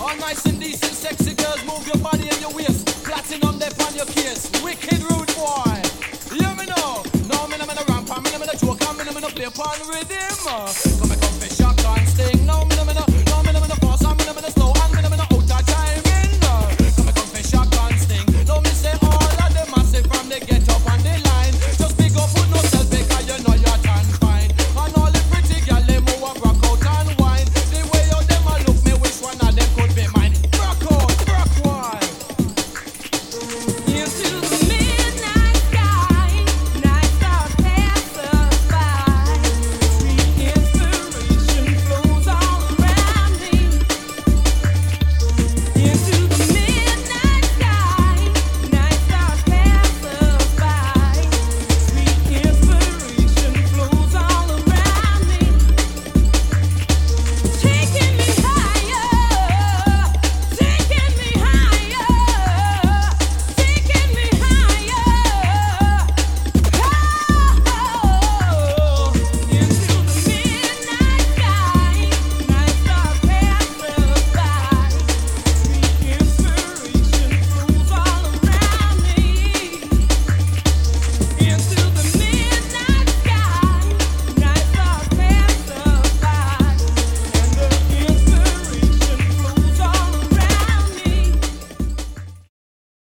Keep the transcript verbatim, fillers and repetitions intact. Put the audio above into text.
All nice and decent, sexy girls, move your body and your waist. Platinum there on your case. Wicked rude boy. Hear me know. No, me no me no ramp, me no me no joke, me no me no play upon rhythm. Come